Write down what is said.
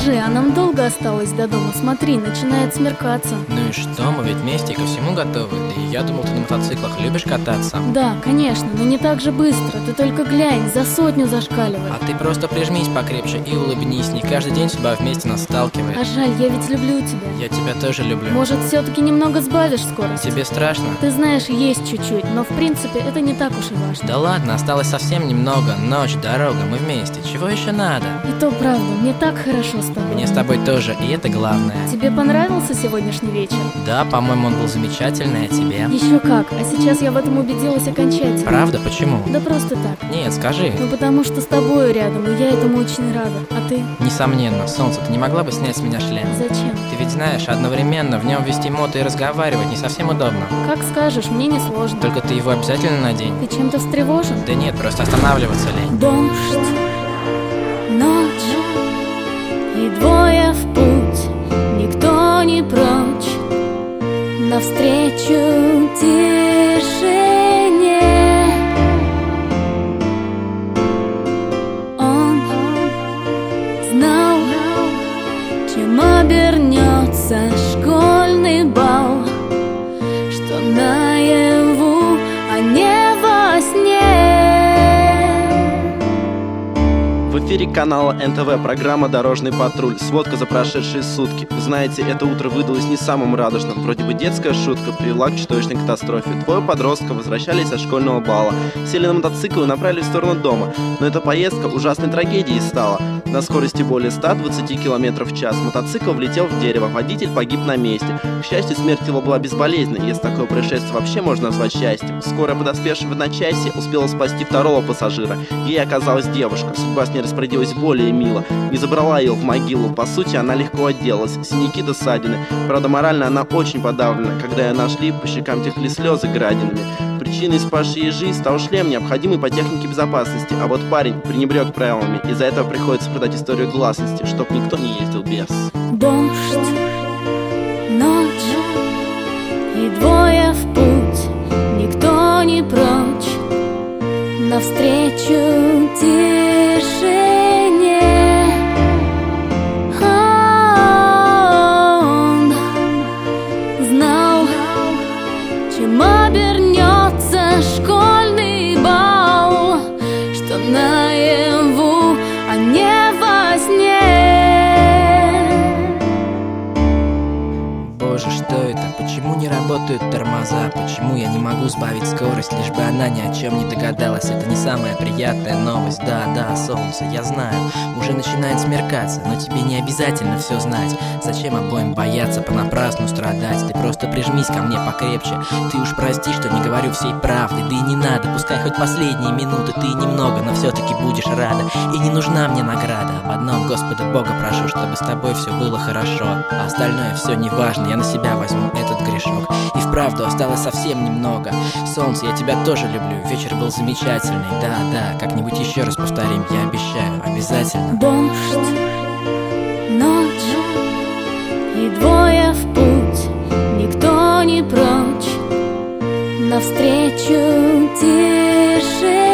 Скажи, а нам долго осталось до дома? Смотри, начинает смеркаться. Ну и что, мы ведь вместе ко всему готовы. Да и я думал, ты на мотоциклах любишь кататься. Да, конечно, но не так же быстро. Ты только глянь, за 100 зашкаливает. А ты просто прижмись покрепче и улыбнись. Не каждый день судьба вместе нас сталкивает. А жаль, я ведь люблю тебя. Я тебя тоже люблю. Может, все-таки немного сбавишь скорость? Тебе страшно? Ты знаешь, есть чуть-чуть, но в принципе это не так уж и важно. Да ладно, осталось совсем немного. Ночь, дорога, мы вместе. Чего еще надо? И то правда, мне так хорошо с тобой. Мне с тобой тоже, и это главное. Тебе понравился сегодняшний вечер? Да, по-моему, он был замечательный, а тебе? Еще как, а сейчас я в этом убедилась окончательно. Правда? Почему? Да просто так. Нет, скажи. Ну потому что с тобою рядом, и я этому очень рада. А ты? Несомненно, солнце, ты не могла бы снять с меня шлем? Зачем? Ты ведь знаешь, одновременно в нем вести мото и разговаривать не совсем удобно. Как скажешь, мне не сложно. Только ты его обязательно надень. Ты чем-то встревожен? Да нет, просто останавливаться лень. Дождь, ночь и двое в путь, никто не прочь, навстречу тишине. Он знал, чем обернется школьный бал, что наяву, а не во сне. В эфире канала НТВ программа «Дорожный патруль». Сводка за прошедшие сутки. Знаете, это утро выдалось не самым радужным. Вроде бы детская шутка привела к чудовищной катастрофе. Двое подростков возвращались со школьного бала, сели на мотоцикл и направились в сторону дома. Но эта поездка ужасной трагедией стала. На скорости более 120 км в час мотоцикл влетел в дерево, водитель погиб на месте. К счастью, смерть его была безболезненной, если такое происшествие вообще можно назвать счастьем. Скорая, подоспевшая в одночасье, успела спасти второго пассажира. Ей оказалась девушка. Судьба с ней распорядилась более мило. Не забрала ее в могилу. По сути, она легко отделалась. Синяки до ссадины. Правда, морально она очень подавлена. Когда ее нашли, по щекам текли слезы градинами. Причиной спасшей ей жизнь стал шлем, необходимый по технике безопасности. А вот парень пренебрег правилами. Из-за этого приходится продать историю гласности, чтоб никто не ездил без. Дождь, ночь и двое в путь, никто не прочь, навстречу тишине. Он знал, чем обернется школьный бал, что наяву, а не во сне. Боже, что это? Почему не работают тормоза? Почему я не могу сбавить скорость, лишь бы она ни о чем не догадалась? Это не самая приятная новость. Да, солнце, я знаю, уже начинает смеркаться, но тебе не обязательно все знать. Зачем обоим бояться, понапрасну страдать? Ты просто прижмись ко мне покрепче. Ты уж прости, что не говорю всей правды. Да и не надо, пускай хоть последние минуты ты немного, но все-таки будешь рада. И не нужна мне награда. Об одном Господа Бога прошу, чтобы с тобой все было хорошо. А остальное все не важно, я на себя возьму этот грешок. И вправду осталось совсем немного. Солнце, я тебя тоже люблю. Вечер был замечательный. Да, как-нибудь еще раз повторим, я обещаю, обязательно. Дождь, ночь и двое в путь, никто не прочь, навстречу тишине.